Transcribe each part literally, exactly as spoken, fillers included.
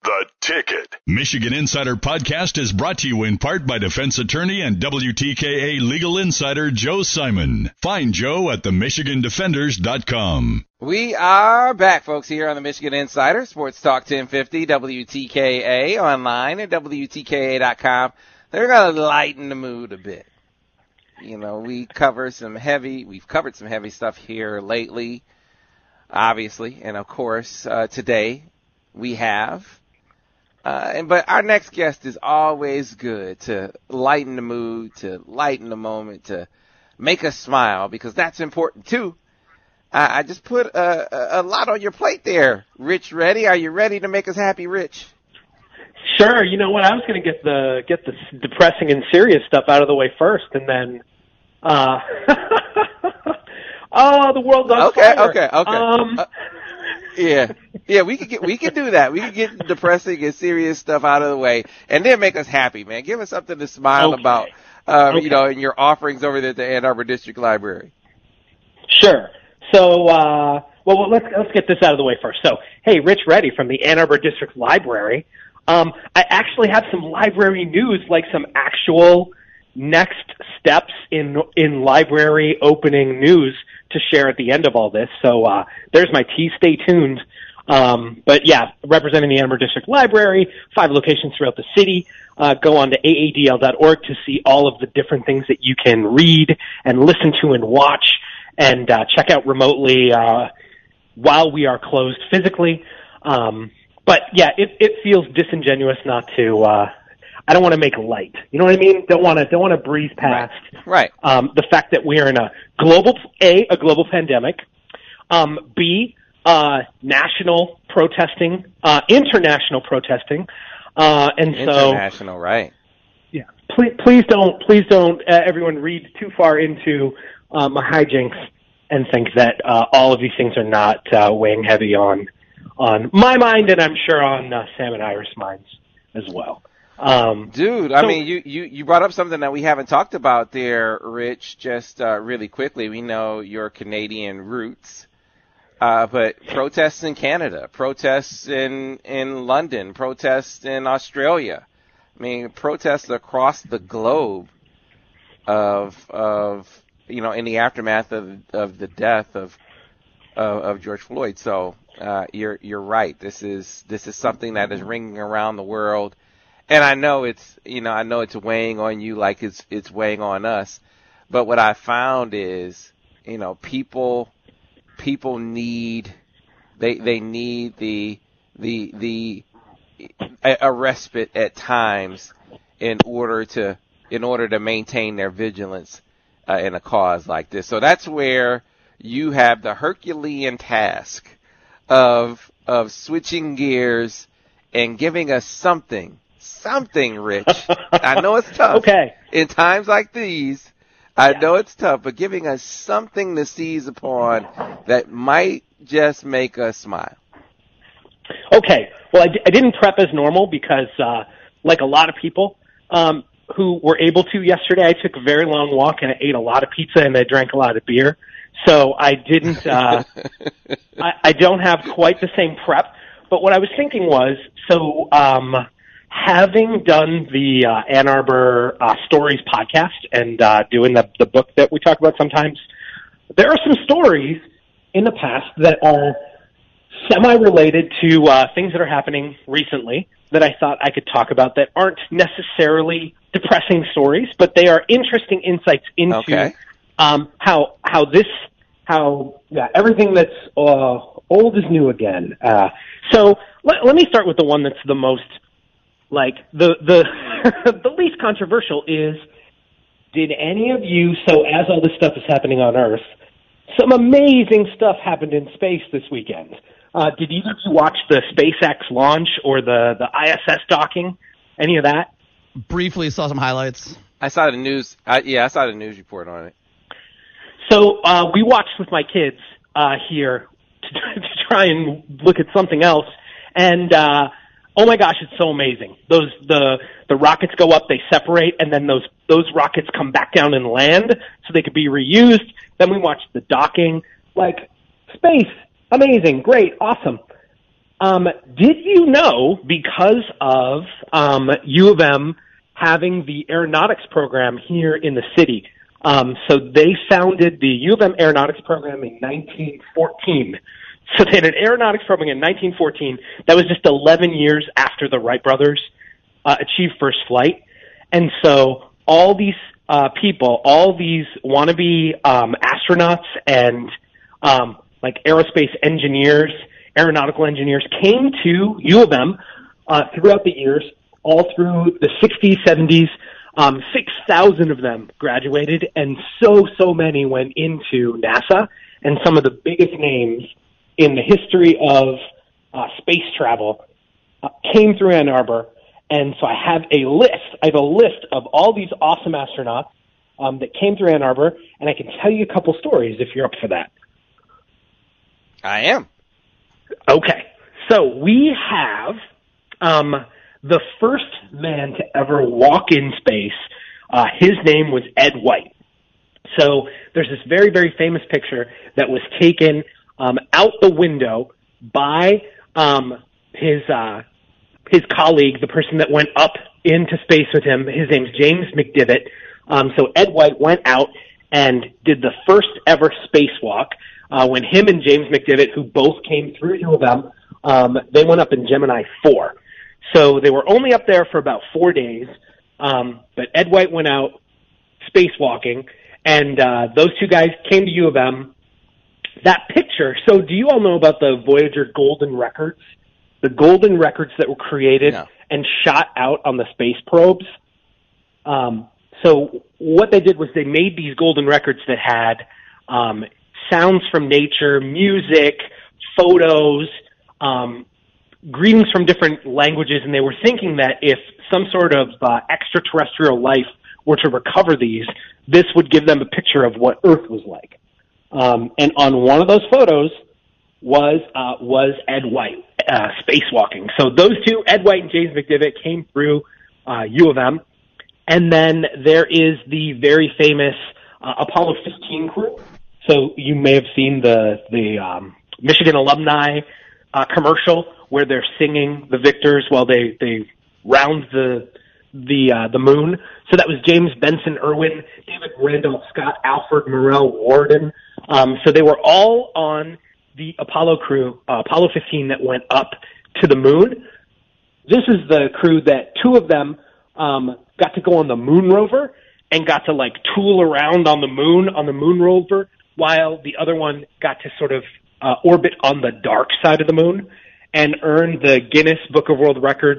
The Ticket. Michigan Insider Podcast is brought to you in part by defense attorney and W T K A legal insider Joe Simon. Find Joe at the michigan defenders dot com. We are back, folks, here on the Michigan Insider, Sports Talk ten fifty, W T K A, online at W T K A dot com. They're going to lighten the mood a bit. You know, we cover some heavy, we've covered some heavy stuff here lately, obviously, and of course, uh, today we have. Uh, and, but our next guest is always good to lighten the mood, to lighten the moment, to make us smile, because that's important too. I, I just put a, a lot on your plate there, Rich Reddy. Are you ready to make us happy, Rich? Sure. You know what? I was going to get the get the depressing and serious stuff out of the way first, and then, uh, oh, the world's on okay, fire. Okay. Okay. Um, uh, yeah. Yeah, we could get we could do that. We could get depressing and serious stuff out of the way, and then make us happy, man. Give us something to smile okay. about, uh, okay. you know, in your offerings over there at the Ann Arbor District Library. Sure. So, uh, well, well, let's let's get this out of the way first. So, hey, Rich Reddy from the Ann Arbor District Library. Um, I actually have some library news, like some actual next steps in in library opening news to share at the end of all this. So, uh, there's my tease. Stay tuned. Um, but yeah, representing the Ann Arbor District Library, five locations throughout the city. Uh, go on to A A D L dot org to see all of the different things that you can read and listen to and watch, and uh, check out remotely uh, while we are closed physically. Um, but yeah, it, it feels disingenuous not to. Uh, I don't want to make light. You know what I mean? Don't want to don't want to breeze past right. right. Um, the fact that we are in a global a a global pandemic. Um, B. Uh, national protesting, uh, international protesting, uh, and international, so international, right? Yeah, please, please don't, please don't, uh, everyone read too far into uh, my hijinks and think that uh, all of these things are not uh, weighing heavy on on my mind, and I'm sure on uh, Sam and Iris' minds as well. Um, Dude, I so, mean, you, you, you brought up something that we haven't talked about there, Rich. Just uh, really quickly, we know your Canadian roots. Uh, but protests in Canada, protests in, in London, protests in Australia. I mean, protests across the globe of, of, you know, in the aftermath of, of the death of, of, of George Floyd. So, uh, you're, you're right. This is, this is something that is ringing around the world. And I know it's, you know, I know it's weighing on you like it's, it's weighing on us. But what I found is, you know, people, People need, they they need the the the a, a respite at times in order to in order to maintain their vigilance uh, in a cause like this. So that's where you have the Herculean task of of switching gears and giving us something, something, Rich. I know it's tough. Okay. In times like these. I yeah. know it's tough, but giving us something to seize upon that might just make us smile. Okay. Well, I, d- I didn't prep as normal because, uh, like a lot of people um, who were able to yesterday, I took a very long walk and I ate a lot of pizza and I drank a lot of beer. So I didn't, uh, I, I don't have quite the same prep. But what I was thinking was, so um, having done the uh, Ann Arbor uh, Stories podcast and uh, doing the, the book that we talk about sometimes, there are some stories in the past that are semi-related to uh, things that are happening recently that I thought I could talk about that aren't necessarily depressing stories, but they are interesting insights into okay. um, how how this how yeah everything that's uh, old is new again. Uh, so let, let me start with the one that's the most. Like, the the the least controversial is, did any of you, so as all this stuff is happening on Earth, some amazing stuff happened in space this weekend. Uh, did either of you watch the SpaceX launch or the, the I S S docking? Any of that? Briefly saw some highlights. I saw the news. I, yeah, I saw the news report on it. So uh, we watched with my kids uh, here to, to try and look at something else, and uh, oh my gosh, it's so amazing. Those the the rockets go up, they separate, and then those those rockets come back down and land so they could be reused. Then we watched the docking. Like, space, amazing, great, awesome. Um, did you know, because of um, U of M having the aeronautics program here in the city, um, so they founded the U of M aeronautics program in nineteen fourteen. So they had an aeronautics program in nineteen fourteen. That was just eleven years after the Wright brothers uh, achieved first flight. And so all these uh, people, all these wannabe um, astronauts and um, like aerospace engineers, aeronautical engineers came to U of M uh, throughout the years, all through the sixties, seventies. Um, six thousand of them graduated, and so, so many went into NASA. And some of the biggest names in the history of uh, space travel uh, came through Ann Arbor. And so I have a list. I have a list of all these awesome astronauts um, that came through Ann Arbor, and I can tell you a couple stories if you're up for that. I am. Okay. So we have um, the first man to ever walk in space. Uh, his name was Ed White. So there's this very, very famous picture that was taken um, out the window by um, his uh, his colleague, the person that went up into space with him. His name's James McDivitt. Um, so Ed White went out and did the first ever spacewalk uh, when him and James McDivitt, who both came through U of M, um, they went up in Gemini four. So they were only up there for about four days, um, but Ed White went out spacewalking, and uh, those two guys came to U of M. That picture, so do you all know about the Voyager Golden Records? The golden records that were created no. and shot out on the space probes? Um, so what they did was they made these golden records that had um, sounds from nature, music, photos, um, greetings from different languages, and they were thinking that if some sort of uh, extraterrestrial life were to recover these, this would give them a picture of what Earth was like. Um, and on one of those photos was uh, was Ed White uh, spacewalking. So those two, Ed White and James McDivitt, came through uh, U of M. And then there is the very famous uh, Apollo fifteen crew. So you may have seen the the um, Michigan alumni uh, commercial where they're singing the victors while they they round the the uh, the moon. So that was James Benson Irwin, David Randolph Scott, Alfred Morel Warden. Um, so they were all on the Apollo crew, uh, Apollo fifteen, that went up to the moon. This is the crew that two of them um, got to go on the moon rover and got to like tool around on the moon on the moon rover, while the other one got to sort of uh, orbit on the dark side of the moon and earn the Guinness Book of World Records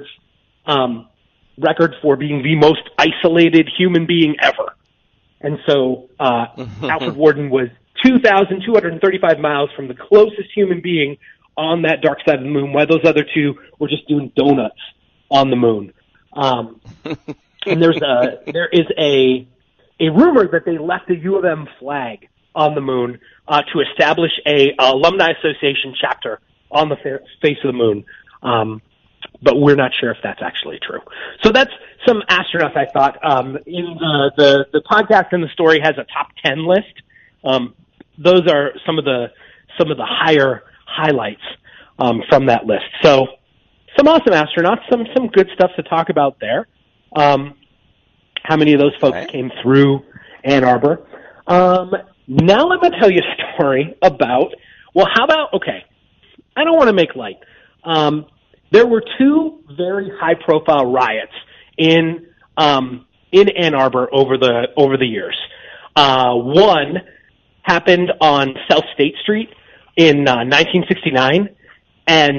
um, record for being the most isolated human being ever. And so uh, Alfred Warden was two thousand two hundred thirty-five miles from the closest human being on that dark side of the moon, while those other two were just doing donuts on the moon. Um, and there's a there is a a rumor that they left a U of M flag on the moon uh, to establish a, a alumni association chapter on the fa- face of the moon. Um, but we're not sure if that's actually true. So that's some astronauts, I thought. Um, in the, the the podcast and the story has a top ten list. Um, those are some of the some of the higher highlights um, from that list. So some awesome astronauts, some some good stuff to talk about there. Um, how many of those folks right. came through Ann Arbor? Um, now I'm going to tell you a story about, well, how about, okay, I don't want to make light. Um, there were two very high-profile riots in um, in Ann Arbor over the over the years. Uh, one happened on South State Street in uh, nineteen sixty-nine, and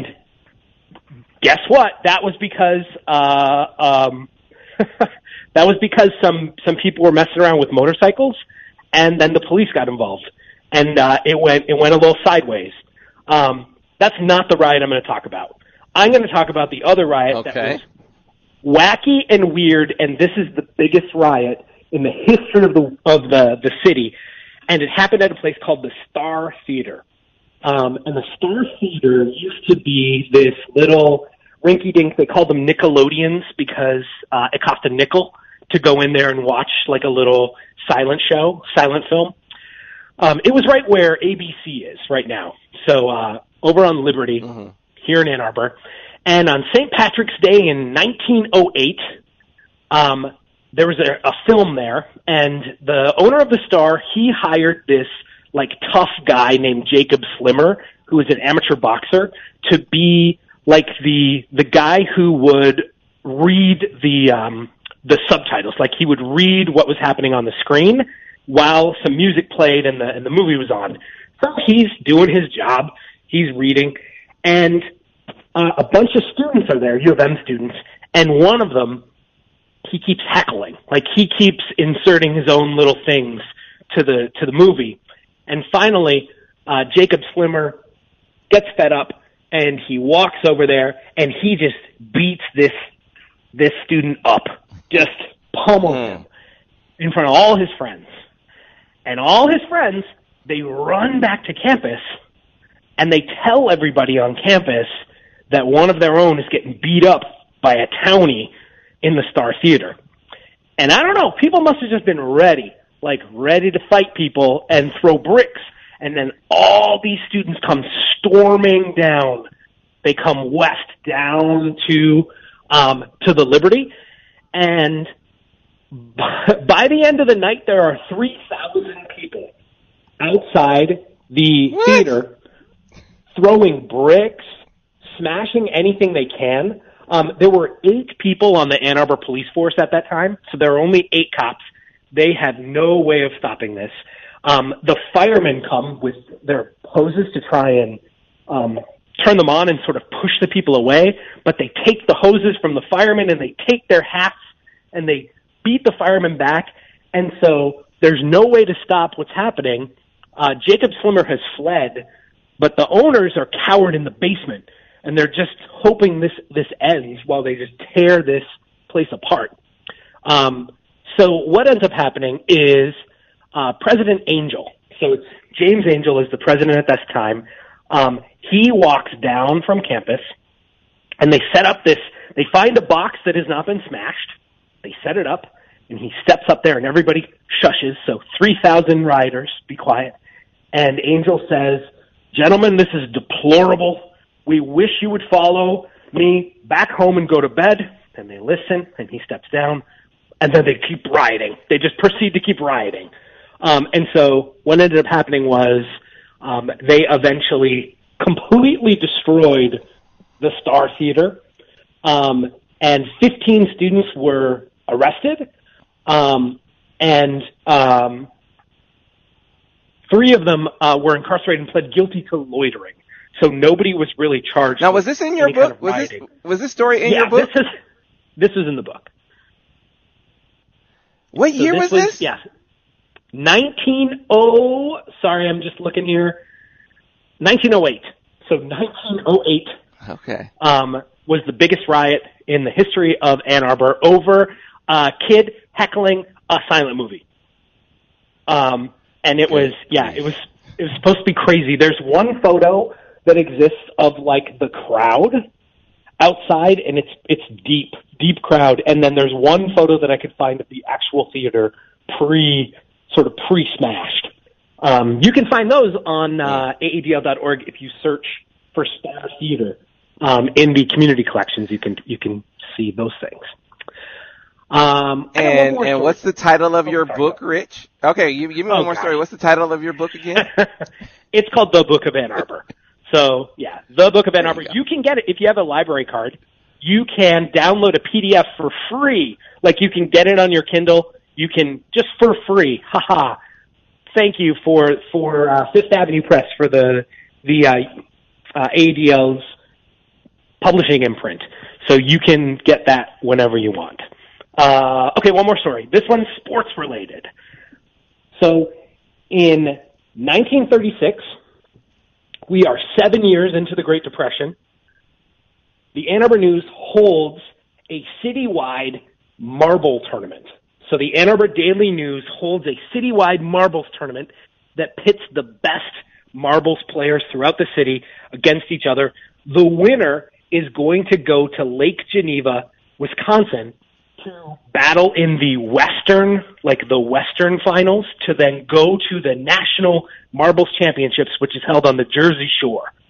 guess what? That was because uh, um, that was because some some people were messing around with motorcycles, and then the police got involved, and uh, it went it went a little sideways. Um, that's not the riot I'm going to talk about. I'm going to talk about the other riot okay. that was wacky and weird, and this is the biggest riot in the history of the of the the city, and it happened at a place called the Star Theater. Um, and the Star Theater used to be this little rinky-dink. They called them Nickelodeons because uh, it cost a nickel to go in there and watch like a little silent show, silent film. Um, it was right where A B C is right now. So uh, over on Liberty, mm-hmm. here in Ann Arbor. And on Saint Patrick's Day in nineteen oh eight, um, there was a, a film there, and the owner of the Star, he hired this like tough guy named Jacob Slimmer, who was an amateur boxer, to be like the the guy who would read the um, the subtitles. Like he would read what was happening on the screen while some music played and the and the movie was on. So he's doing his job. He's reading, and uh, a bunch of students are there, U of M students, and one of them, he keeps heckling. Like he keeps inserting his own little things to the to the movie. And finally, uh, Jacob Slimmer gets fed up, and he walks over there, and he just beats this this student up, just pummels Mm. him in front of all his friends. And all his friends, they run back to campus, and they tell everybody on campus that one of their own is getting beat up by a townie in the Star Theater. And I don't know, people must have just been ready, like ready to fight people and throw bricks. And then all these students come storming down. They come west down to um, to the Liberty. And by the end of the night, there are three thousand people outside the What? theater throwing bricks, smashing anything they can. Um, there were eight people on the Ann Arbor police force at that time, so there were only eight cops. They had no way of stopping this. Um, the firemen come with their hoses to try and um, turn them on and sort of push the people away, but they take the hoses from the firemen and they take their hats and they beat the firemen back, and so there's no way to stop what's happening. Uh, Jacob Slimmer has fled, but the owners are cowered in the basement, and they're just hoping this, this ends while they just tear this place apart. Um, so what ends up happening is uh, President Angel, so it's James Angel is the president at this time, um, he walks down from campus, and they set up this, they find a box that has not been smashed, they set it up, and he steps up there, and everybody shushes, so three thousand rioters, be quiet, and Angel says, "Gentlemen, this is deplorable. We wish you would follow me back home and go to bed." And they listen, and he steps down, and then they keep rioting. They just proceed to keep rioting. Um, and so what ended up happening was um, they eventually completely destroyed the Star Theater, um, and fifteen students were arrested, um, and um, three of them uh, were incarcerated and pled guilty to loitering. So nobody was really charged. Now, was this in your book? Was this was this story in yeah, your book? This is this is in the book. What So year was was this? Yeah, nineteen oh. Sorry, I'm just looking here. nineteen oh eight. So nineteen oh eight Okay. um, was the biggest riot in the history of Ann Arbor over a kid heckling a silent movie. Um, and it was yeah, it was it was supposed to be crazy. There's one photo that exists of like the crowd outside, and it's it's deep, deep crowd. And then there's one photo that I could find of the actual theater pre sort of pre-smashed. Um, you can find those on uh, A A D L dot org if you search for Star Theater um, in the community collections. You can you can see those things. Um, I got one And more and story. what's the title of Oh, your sorry. book, Rich? Okay, you give me Oh, one more gosh. story. What's the title of your book again? It's called The Book of Ann Arbor. So, yeah, The Book of Ann There Arbor. you go. You can get it if you have a library card. You can download a P D F for free. Like, you can get it on your Kindle. You can, just for free. Haha. Thank you for, for uh, Fifth Avenue Press for the, the uh, uh, A D L's publishing imprint. So you can get that whenever you want. Uh, okay, one more story. This one's sports related. So, in nineteen thirty-six, we are seven years into the Great Depression. The Ann Arbor News holds a citywide marble tournament. So the Ann Arbor Daily News holds a citywide marbles tournament that pits the best marbles players throughout the city against each other. The winner is going to go to Lake Geneva, Wisconsin, to battle in the Western, like the Western finals, to then go to the National Marbles Championships, which is held on the Jersey Shore.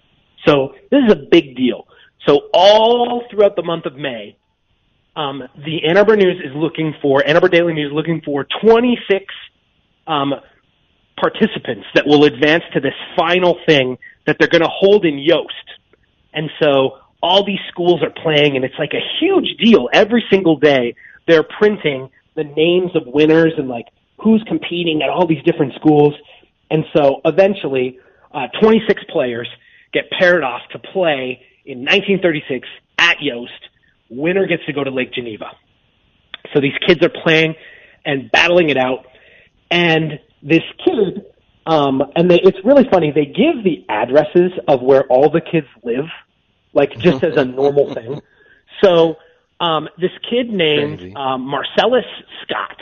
So this is a big deal. So all throughout the month of May, um, the Ann Arbor News is looking for, Ann Arbor Daily News is looking for twenty-six um, participants that will advance to this final thing that they're going to hold in Yost. And so all these schools are playing, and it's like a huge deal. Every single day they're printing the names of winners and like who's competing at all these different schools. And so eventually uh, twenty-six players get paired off to play in nineteen thirty-six at Yost. Winner gets to go to Lake Geneva. So these kids are playing and battling it out. And this kid, um, and they, it's really funny, they give the addresses of where all the kids live, like just as a normal thing. So um, this kid named um, Marcellus Scott.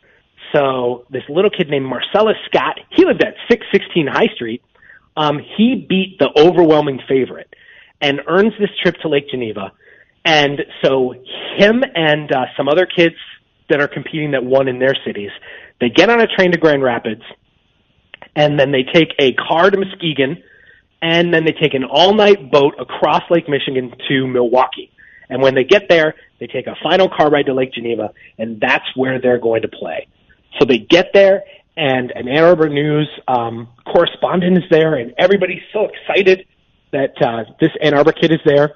So this little kid named Marcellus Scott, he lived at six sixteen High Street. Um, he beat the overwhelming favorite and earns this trip to Lake Geneva. And so him and uh, some other kids that are competing that won in their cities, they get on a train to Grand Rapids, and then they take a car to Muskegon, and then they take an all-night boat across Lake Michigan to Milwaukee. And when they get there, they take a final car ride to Lake Geneva, and that's where they're going to play. So they get there, and an Ann Arbor News um, correspondent is there, and everybody's so excited that uh, this Ann Arbor kid is there.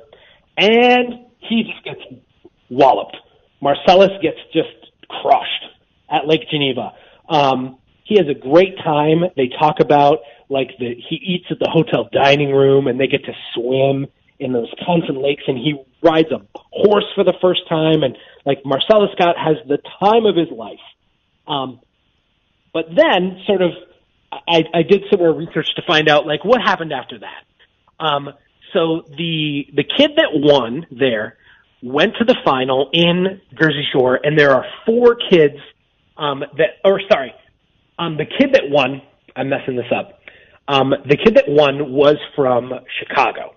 And he just gets walloped. Marcellus gets just crushed at Lake Geneva. Um, he has a great time. They talk about, like, the he eats at the hotel dining room, and they get to swim in the Wisconsin lakes, and he rides a horse for the first time, and, like, Marcellus Scott has the time of his life. Um, but then, sort of, I, I did some more research to find out, like, what happened after that. Um, so the the kid that won there went to the final in Jersey Shore, and there are four kids um, that, or sorry, um, the kid that won, I'm messing this up, um, the kid that won was from Chicago,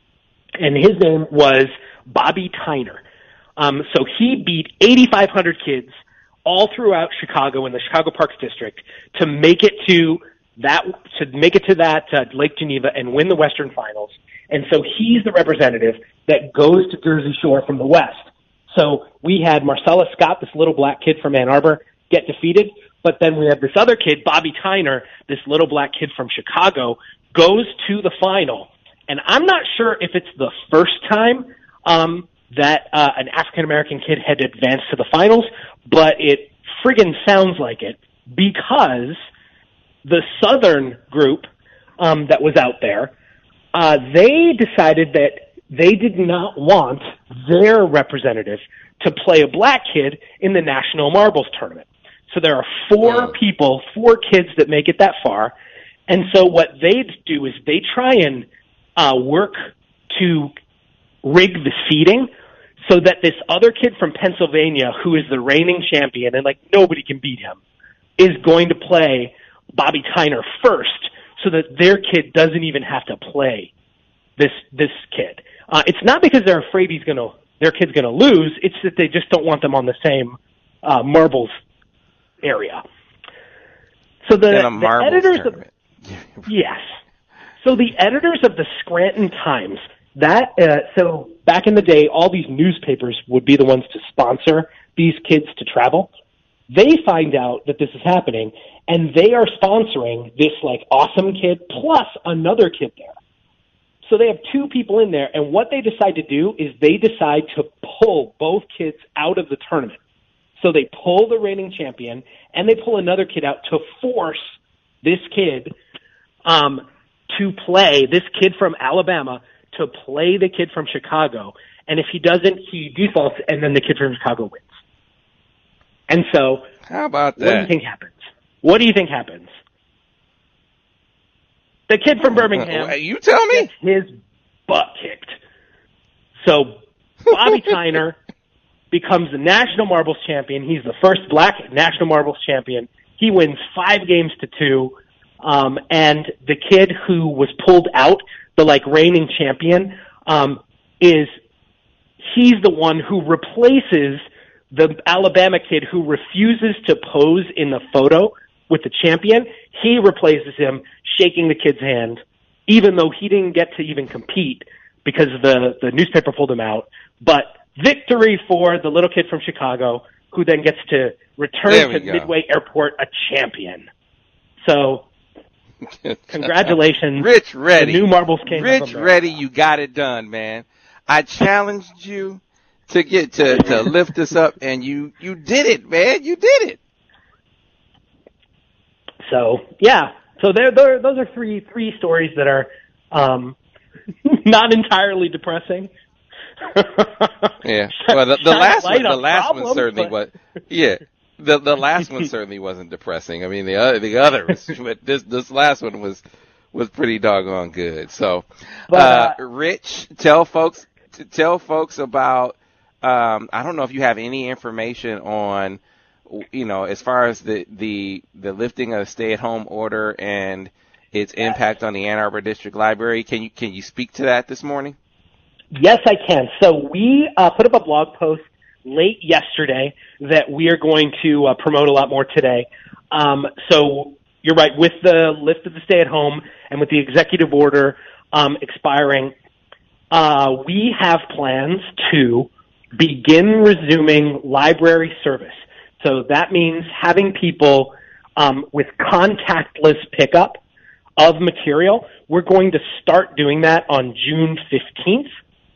and his name was Bobby Tyner. Um, so he beat eighty-five hundred kids all throughout Chicago in the Chicago Parks District to make it to that, to make it to that uh, Lake Geneva and win the Western Finals. And so he's the representative that goes to Jersey Shore from the West. So we had Marcellus Scott, this little black kid from Ann Arbor, get defeated. But then we have this other kid, Bobby Tyner, this little black kid from Chicago, goes to the final. And I'm not sure if it's the first time um, that uh, an African-American kid had advanced to the finals, but it friggin' sounds like it, because the Southern group um, that was out there, uh, they decided that they did not want their representative to play a black kid in the National Marbles Tournament. So there are four wow. people, four kids that make it that far. And so what they do is they try and uh, work to rig the seeding so that this other kid from Pennsylvania, who is the reigning champion, and like nobody can beat him, is going to play Bobby Tyner first, so that their kid doesn't even have to play this this kid. Uh, it's not because they're afraid he's gonna their kid's gonna lose. It's that they just don't want them on the same uh, marbles area. So the, the editors tournament. of yes. So the editors of the Scranton Times, that uh, so back in the day, all these newspapers would be the ones to sponsor these kids to travel. They find out that this is happening, and they are sponsoring this like awesome kid plus another kid there. So they have two people in there, and what they decide to do is they decide to pull both kids out of the tournament. So they pull the reigning champion, and they pull another kid out to force this kid um, to play, this kid from Alabama, to play the kid from Chicago. And if he doesn't, he defaults, and then the kid from Chicago wins. And so, how about that? What do you think happens? What do you think happens? The kid from Birmingham, uh, you tell me, gets his butt kicked. So Bobby Tyner becomes the National Marbles champion. He's the first black National Marbles champion. He wins five games to two. Um, and the kid who was pulled out, the like reigning champion, um, is he's the one who replaces the Alabama kid who refuses to pose in the photo with the champion. He replaces him, shaking the kid's hand even though he didn't get to even compete because the, the newspaper pulled him out. But victory for the little kid from Chicago, who then gets to return to go. Midway Airport a champion. So, congratulations. Rich Reddy. The new Marbles King. Rich Reddy, you got it done, man. I challenged you to get to, to lift us up, and you, you did it, man. You did it. So, yeah. So there, there, those are three three stories that are um, not entirely depressing. Yeah. Well, the, the last one, the last problems, one certainly but... was. Yeah. The the last one certainly wasn't depressing. I mean, the other the others, but this this last one was was pretty doggone good. So, but, uh, uh, Rich, tell folks tell folks about. Um, I don't know if you have any information on, you know, as far as the the the lifting of the stay-at-home order and its impact on the Ann Arbor District Library. Can you can you speak to that this morning? Yes, I can. So we uh, put up a blog post late yesterday that we are going to uh, promote a lot more today. Um, so you're right, with the lift of the stay-at-home and with the executive order um, expiring, uh, we have plans to begin resuming library service. So that means having people um, with contactless pickup of material. We're going to start doing that on June fifteenth.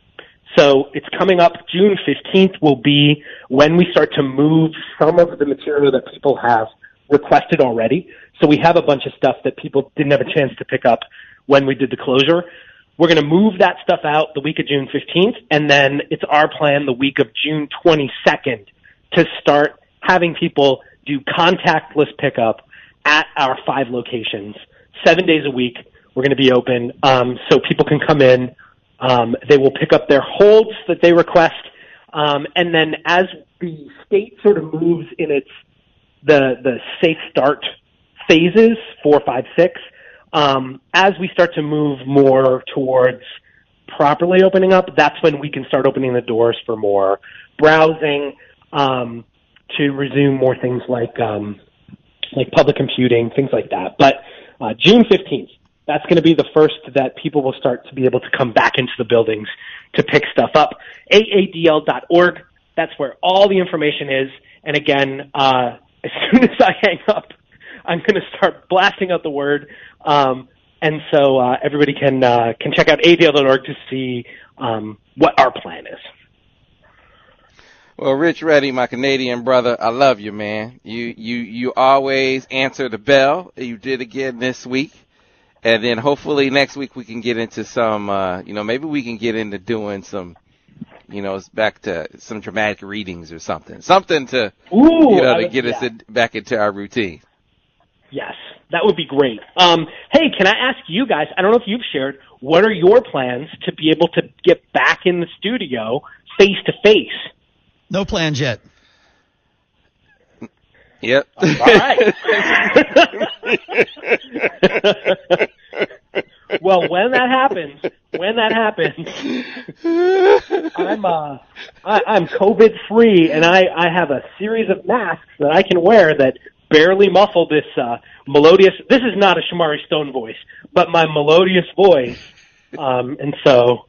So it's coming up. June fifteenth will be when we start to move some of the material that people have requested already. So we have a bunch of stuff that people didn't have a chance to pick up when we did the closure. We're going to move that stuff out the week of June fifteenth, and then it's our plan the week of June twenty-second to start having people do contactless pickup at our five locations. Seven days a week, we're going to be open, um, so people can come in. Um, they will pick up their holds that they request, um, and then as the state sort of moves in its the the safe start phases, four, five, six, um, as we start to move more towards properly opening up, that's when we can start opening the doors for more browsing, um, to resume more things like um, like public computing, things like that. But uh, June fifteenth. That's going to be the first that people will start to be able to come back into the buildings to pick stuff up. A A D L dot org, that's where all the information is. And again, uh, as soon as I hang up, I'm going to start blasting out the word. Um, and so uh, everybody can uh, can check out A A D L dot org to see um, what our plan is. Well, Rich Reddy, my Canadian brother, I love you, man. You you you always answer the bell. You did again this week. And then hopefully next week we can get into some, uh, you know, maybe we can get into doing some, you know, back to some dramatic readings or something. Something to, Ooh, you know, to would, get yeah. us in, back into our routine. Yes, that would be great. Um, hey, can I ask you guys, I don't know if you've shared, what are your plans to be able to get back in the studio face to face? No plans yet. Yep. All right. Well, when that happens, when that happens, I'm uh, I, I'm COVID free, and I, I have a series of masks that I can wear that barely muffle this uh, melodious. This is not a Shamari Stone voice, but my melodious voice, um, and so.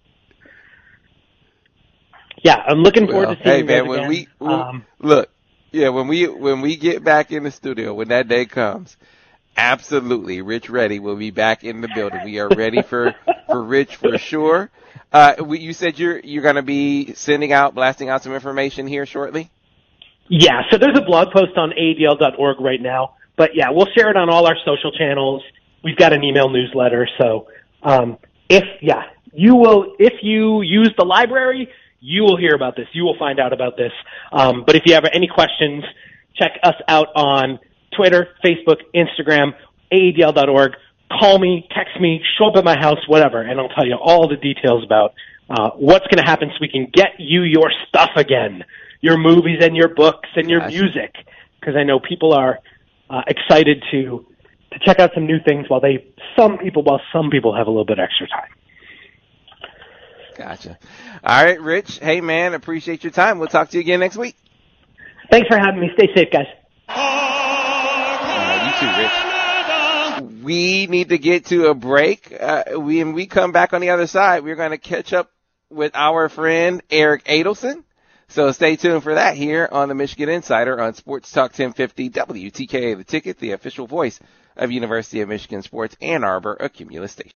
Yeah, I'm looking forward well, to seeing hey, you man, guys when again. we, we um, look, yeah, when we when we get back in the studio, when that day comes, absolutely, Rich Reddy will be back in the building. We are ready for, for Rich for sure. Uh, we, you said you're you're going to be sending out, blasting out some information here shortly. Yeah, so there's a blog post on A A D L dot org right now, but yeah, we'll share it on all our social channels. We've got an email newsletter, so um, if yeah, you will if you use the library. You will hear about this. You will find out about this. Um, but if you have any questions, check us out on Twitter, Facebook, Instagram, A A D L dot org. Call me, text me, show up at my house, whatever, and I'll tell you all the details about uh, what's going to happen so we can get you your stuff again, your movies and your books and your Gosh. music, because I know people are uh, excited to to check out some new things while they some people while some people have a little bit extra time. Gotcha. All right, Rich. Hey, man, appreciate your time. We'll talk to you again next week. Thanks for having me. Stay safe, guys. Uh, you too, Rich. we need to get to a break. Uh, we, when we come back on the other side, we're going to catch up with our friend Eric Adelson. So stay tuned for that here on the Michigan Insider on Sports Talk ten fifty W T K A, The Ticket, the official voice of University of Michigan Sports Ann Arbor, a Cumulus station.